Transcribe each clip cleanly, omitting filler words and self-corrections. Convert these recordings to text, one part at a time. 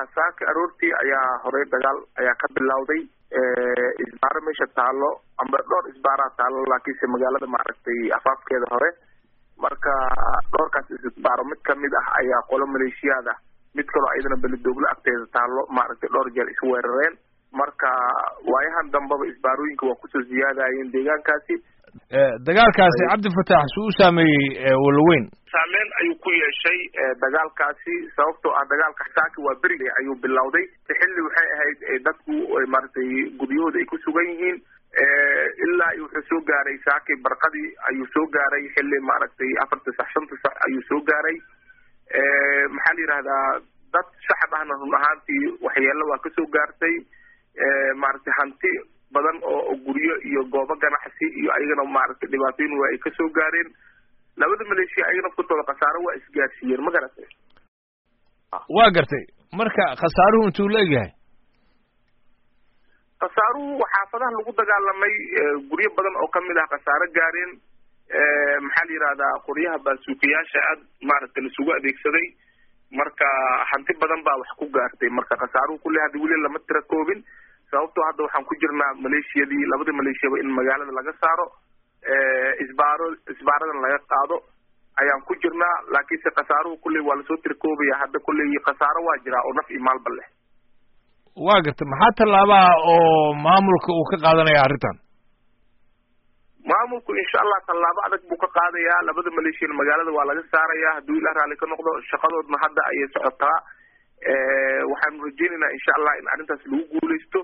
saaka aroortii ayaa horey dagaal ayaa ka bilowday isbaaro meesha taalo amba dhowr isbaaraa taalo laakiinse magaalada maaragtay afaafkeeda hore marka dhowrkaas isbaaro mid kamid ah ayaa qolo maleeshiyaada mid kaloo ayadana belidoogla agteeda taalo maaragtay dhowr jeer isku weerareen marka waayahan dambaba isbaarooyinka waa kusoo ziyaadayeen deegaankaasi dagaalkaasi cabdifataax suu u saameeyey walaweyn saameyn ayuu ku yeeshay dagaalkaasi sababtoo ah dagaalka saaki waa beriga ayuu bilowday xilli waxay ahayd dadku maaragtay guryahooda ay ku sugan yihiin ilaa wuxuu soo gaaray saaki barqadii ayuu soo gaaray xilli maaragtay 4 sax 5 sax ayuu soo gaaray maxaa la yidhahdaa dad shacab ahna run ahaantii waxyeelo waa kasoo gaartay maaragtay hanti badan oo guryo iyo goobo ganacsi iyo ayagana maaragtay dhibaatooyin waa ay kasoo gaareen labada maleeshiya ayagana naftooda khasaaro waa isgaarsiiyeen ma garatay waa gartay marka khasaaruhu intuu leeyahay khasaaruhu xaafadaha lagu dagaalamay guryo badan oo kamid ah khasaaro gaareen maxaa la yidhahdaa qoryaha baasuukayaasha aad maaragtay laisugu adeegsaday marka hanti badan baa wax ku gaartay marka khasaaruhu kulli hadda weli lama tira koobin sababtoo hadda waxaan ku jirnaa maleeshiyadii labada maleeshiyaba in magaalada laga saaro isbaaradan laga qaado ayaan ku jirnaa laakiinse khasaaruhu kulley waa lasoo tirkoobaya hadda kulley khasaaro waa jiraa oo naf iyo maalba leh waa gartay maxaa tallaabaha oo maamulka uu ka qaadanaya arrintan maamulku insha allah tallaabo adag buu ka qaadayaa labada maleeshiyana magaalada waa laga saarayaa hadduu ilaah raalli ka noqdo shaqadoodna hadda ayay socotaa waxaanu rajeynaynaa insha allah in arrintaas lagu guuleysto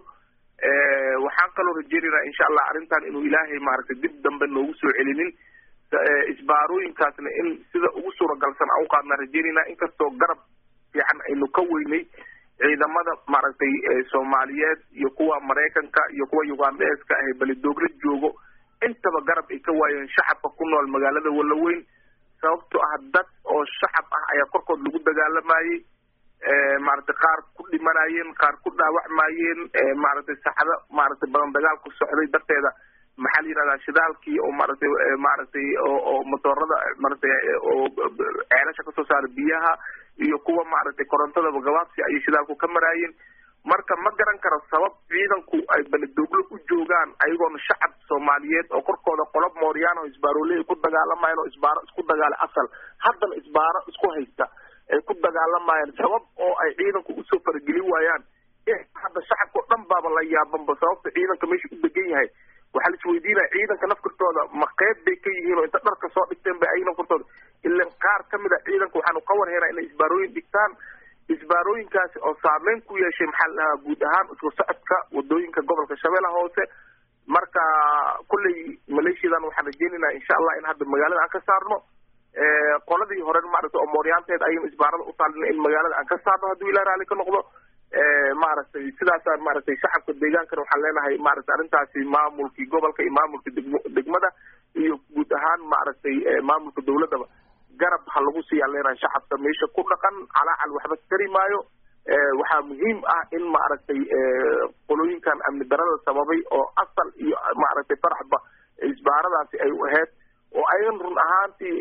waxaan kaloo rajeynaynaa insha allah arrintan inuu ilaahay maaragtay dib dambe noogu soo celinin isbaarooyinkaasna in sida ugu suuragalsan aan uqaadnaa rajeynaynaa inkastoo garab fiican aynu ka weynay ciidamada maaragtay soomaaliyeed iyo kuwa maraykanka iyo kuwa ugandeeska ah belidoogla joogo intaba garab ay ka waayeen shacabka ku nool magaalada walaweyn sababtoo ah dad oo shacab ah ayaa korkood lagu dagaalamayey maaragtay qaar ku dhimanayeen qaar ku dhaawacmayeen maaragtay saxdo maaragtay badan dagaalku socday darteeda maxaa la yidhahdaa shidaalkii oo maaragtay oo motoorada maaragtay oo ceelasha kasoo saara biyaha iyo kuwa maaragtay korontadaba gabaabsi ayay shidaalku ka maraayeen marka ma garan karo sabab ciidanku ay belidooglo u joogaan ayagoona shacab soomaaliyeed oo korkooda qolob mooriyaan oo isbaaroley ku dagaalamayeen oo isbaaro isku dagaalay asal haddana isbaaro isku haysta ay ku dagaalamayaan sabab oo ay ciidanku usoo faragelin waayaan hadda shacabka o dhan baaba la yaabanba sababta ciidanka meesha u degan yahay waxaa la isweydiinaya ciidanka nafkartooda ma qeyb bay ka yihiin oo inta dharka soo dhigteen bay ayaga nafkartooda ilan qaar kamid a ciidanka waxaanu ka warheynaa inay isbaarooyin dhigtaan isbaarooyinkaasi oo saameyn ku yeeshay maxaa la dhahaa guud ahaan isku socodka wadooyinka gobolka shabeellaha hoose marka kulley maleeshiyadan waxaan rajeynaynaa insha allah in hadda magaalada aan ka saarno qoladii hore maaragtay oo mooryaanteed ayaynu isbaarada utaalina in magaalada aan ka saarno hadduu ilaah raalli ka noqdo maaragtay sidaasaan maaragtay shacabka deegaankana waxaan leenahay maaragtay arrintaasi maamulkii gobolka iyo maamulka degmada iyo guud ahaan maaragtay maamulka dawladaba garab ha lagu siiyaan leenahay shacabka meesha ku dhaqan calaacal waxba tari maayo waxaa muhiim ah in maaragtay qolooyinkan amni darada sababay oo asal iyo maaragtay faraxba isbaaradaasi ay u ahayd oo ayagan run ahaantii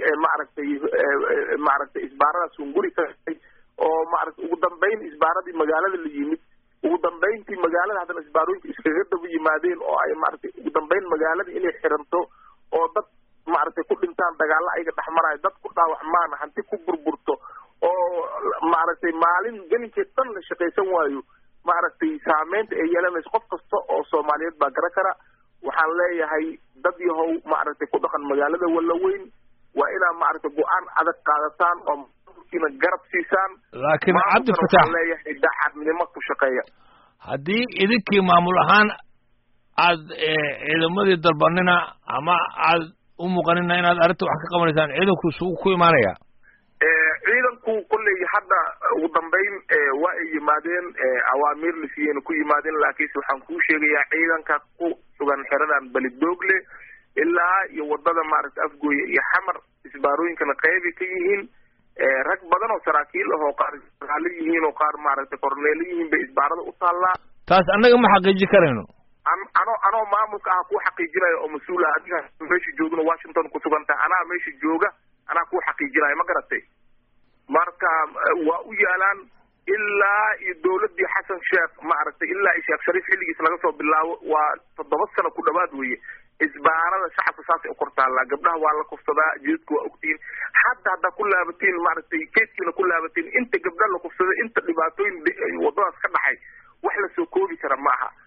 maaragtay isbaaradaas hunguri ka oo maaragtay ugu dambeyn isbaaradii magaalada la yimid ugu dambeyntii magaalada haddana isbaarooyinka iskaga daba yimaadeen oo ay maaragtay ugu dambeyn magaalada inay xiranto oo dad maaragtay ku dhintaan dagaalo ayaga dhexmarayo dad ku dhaawacmaan hanti ku burburto oo maaragtay maalin gelinkeed dhan la shaqaysan waayo maaragtay saameynta ay yeelanayso qof kasta oo soomaaliyeed baa garan kara waxaan leeyahay dad yahow maaragtay ku dhaqan magaalada walaweyn waa inaa maaragtay go-aan adag qaadataan oo maamulkiina garab siisaan laakiin cabdifataax waxaan leeyahay daacadnimo ku shaqeeya haddii idinkii maamul ahaan aad ciidamadii dalbanina ama aad u muuqanina inaad arrinta wax ka qabanaysaan ciidanku suu ku imaanaya ciidanku kulley hadda ugu dambeyn waa ay yimaadeen awaamiir la siiyeyna ku yimaadeen laakiinse waxaan kuu sheegayaa ciidanka ku sugan xeradan belidoogle ilaa iyo wadada maaragtay afgooye iyo xamar isbaarooyinkana qeybay ka yihiin rag badan oo saraakiil ah oo qaar raali yihiin oo qaar maaragtay korneelo yihiin bay isbaarada u taallaa taas annaga ma xaqiiji karayno anoo maamulka ah ku xaqiijinayo oo mas-uul ah adiga meesha joogna Washington ku sugan tahay anaa meesha jooga anaa ku xaqiijinayo ma garatay marka waa u yaalaan ilaa iyo dawladii xasan sheekh maaragtay ilaa iyo sheekh shariif xilligiis laga soo bilaabo waa 7 sano ku dhawaad weeye isbaarada shacabka saasay u kortaallaa gabdhaha waa la kufsadaa jidadku waa ogtiin hadda ku laabatiin maaragtay keeskiina ku laabatiin inta gabdha la kufsaday inta dhibaatooyin wadadaas ka dhacay wax la soo koobi kara ma aha